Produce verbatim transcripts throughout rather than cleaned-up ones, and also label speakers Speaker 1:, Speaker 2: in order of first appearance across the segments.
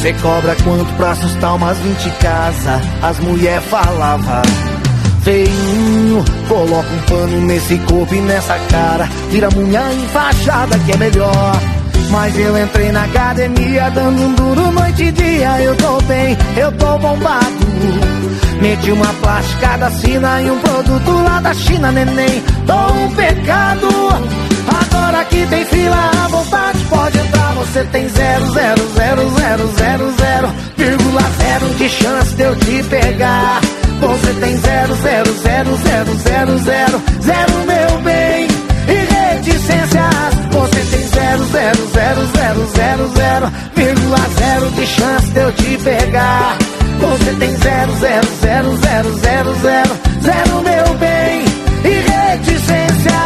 Speaker 1: Cê cobra quanto pra assustar umas vinte casas? As mulher falava: feinho, coloca um pano nesse corpo e nessa cara, vira mulher enfaixada que é melhor. Mas eu entrei na academia dando um duro noite e dia. Eu tô bem, eu tô bombado. Meti uma plasticada fina e um produto lá da China, neném, tô um pecado. Agora que tem fila à vontade, pode entrar. Você tem zero, zero, zero, zero, zero, zero, vírgula zero de chance de eu te pegar. Você tem zero, zero, zero, zero, zero, zero, zero, meu bem, e reticências. Você tem zero, zero, zero, zero, zero, zero, vírgula zero de chance de eu te pegar. Você tem zero, zero, zero, zero, zero, zero, zero, meu bem, e reticências.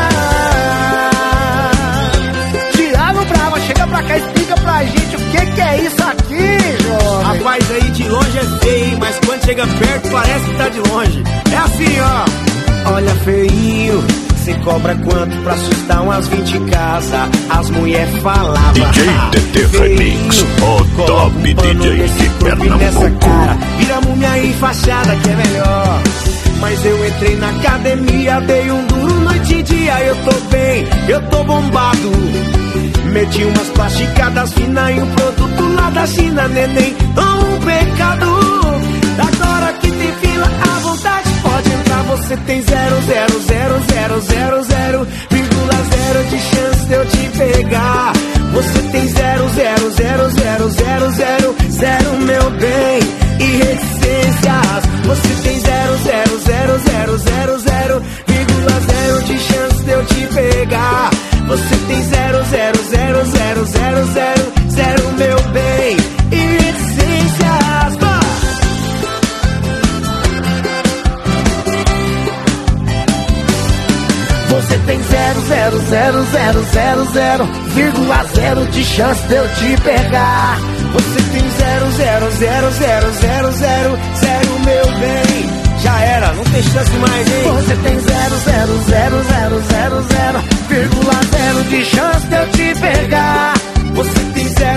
Speaker 1: Thiago Brava, chega pra cá e explica pra gente o que que é isso aqui, jovem.
Speaker 2: Rapaz, aí de longe é feio, mas quando chega perto parece que tá de longe. É assim, ó.
Speaker 1: Olha, feio, cê cobra quanto pra assustar umas vinte casas? As mulher falava:
Speaker 3: D J T T Remix, o top
Speaker 1: um
Speaker 3: D J de Pernambuco.
Speaker 1: Cara, vira múmia enfaixada que é melhor. Mas eu entrei na academia, dei um duro noite e dia. Eu tô bem, eu tô bombado. Meti umas plasticadas finas e um produto lá da China, neném, um pecado. Agora que tem fila à vontade, pode entrar. Você tem zero, zero, zero, zero, zero, zero, vírgula zero de chance de eu te pegar. Você tem zero, zero, zero, zero, zero, zero, zero, meu bem, e reticências. Você tem zero, zero, zero, zero, zero, zero, vírgula zero de chance de eu te pegar. Você tem zero, zero, zero, zero, zero, zero, zero, meu bem, e reticências. Bah! Você tem zero, zero, zero, zero, zero, zero, vírgula zero de chance de eu te pegar. Você tem zero, zero, zero, zero, zero, zero, zero, meu bem. Já era, não tem chance mais, hein? Você tem zero, zero, zero, zero, zero, zero, vírgula zero de chance de eu te pegar. Você tem zero